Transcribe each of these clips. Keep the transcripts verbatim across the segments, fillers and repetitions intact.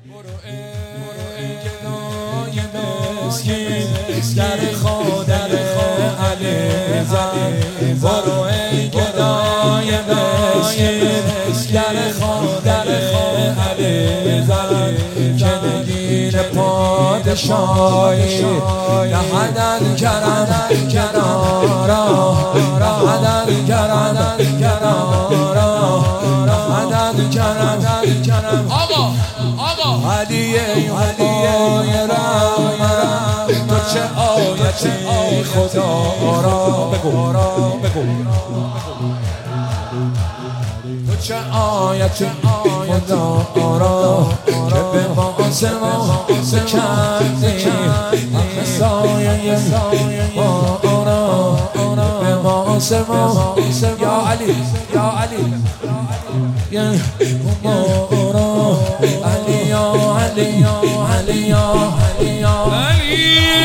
گدای مسکین در خادر علی زن، برو ای گدای مسکین در خادر علی زن، که نگین پادشاهی نهدن کرم کنارا، نهدن کرم کنارا، نهدن کرم کرم آقا آقا علیه علیه رحمت، تو چه آیتی خدا را بگو بگو، تو چه آیتی خدا را که به ما سما کردی، آخه سایه آرا به ما سما یا علی یا علی یا مورا علی یا علی یا علی یا علی یا علی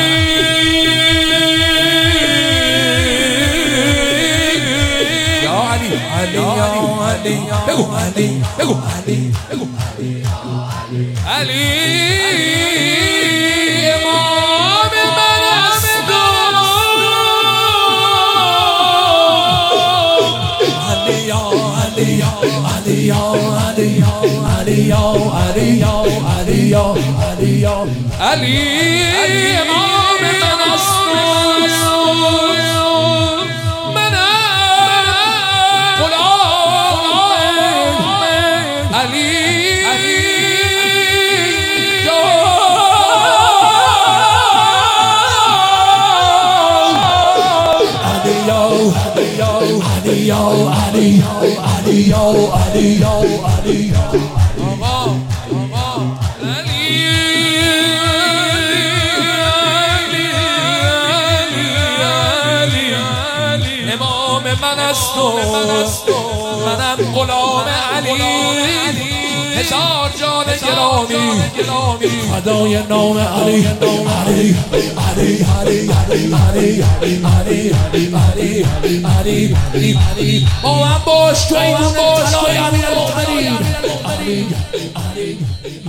یا علی علی یا علی بگو علی بگو علی بگو علی امام من است علی یا علی یا علی یا علی یا علی یا علی یا علی یا علی یا علی امام من است من غلام علی علی علی یا علی علی یا علی یا علی یا آقا آقا علی علی امام من است و منم غلام علی، هزار جان گرامی فدای نام علی علی علی علی علی علی علی علی با من باش تو من باش طلای امیر المؤمنین علی علی